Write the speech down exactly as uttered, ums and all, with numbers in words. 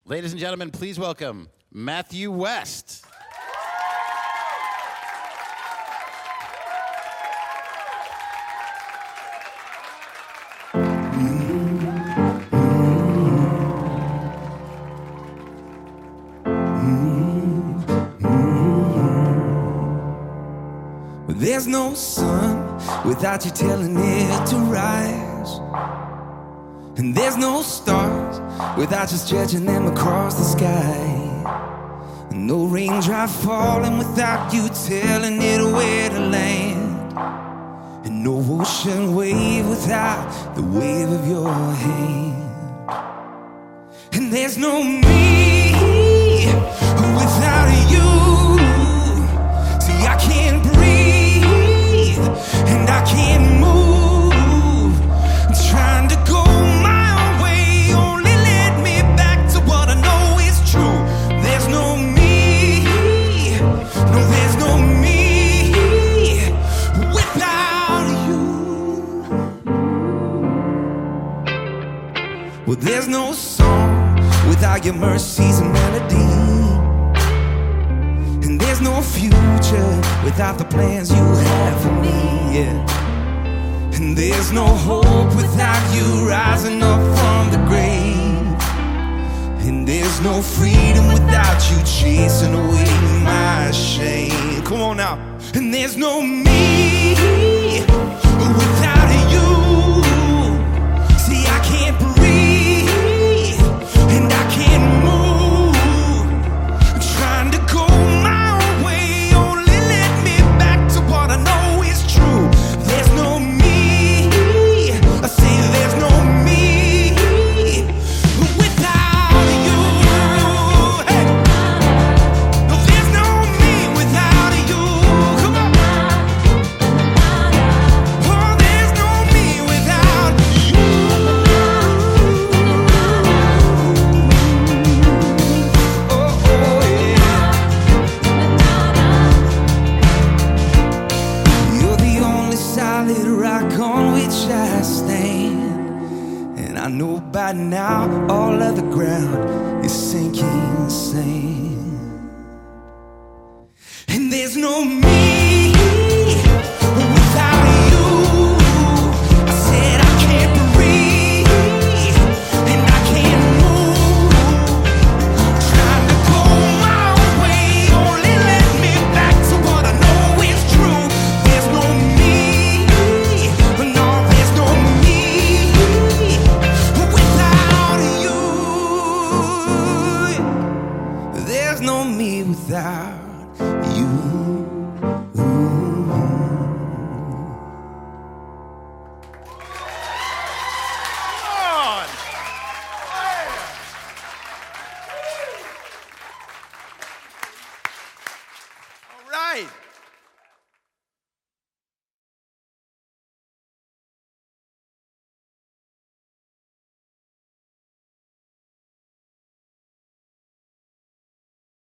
Ladies and gentlemen, please welcome Matthew West. There's no sun without you telling it to rise, and there's no stars without you stretching them across the sky, and no raindrop falling without you telling it where to land, and no ocean wave without the wave of your hand. And there's no me without you. See, I can't breathe and I can't move. I'm trying to go my own way, only led me back to what I know is true. There's no me, no, there's no me without you. Well, there's no song without your mercies and melody, and there's no future without the plans you have for me, yeah. And there's no hope without you rising up from the grave, and there's no freedom without you chasing away my shame. Come on now. And there's no me without you. See, I can't breathe and I can't move. Trying to go my own way, only led me back to what I know is true. There's no me, I say there's no me without you. Hey, no, there's no me without you. Come on. Oh, there's no me without you. Oh, oh, yeah. You're the only solid rock on which I stand, and I know by now all other ground is sinking sand. And there's no me without you. I said I can't breathe and I can't move. Trying to go my own way, only led me back to what I know is true. There's no me, no, there's no me without you. There's no me without you.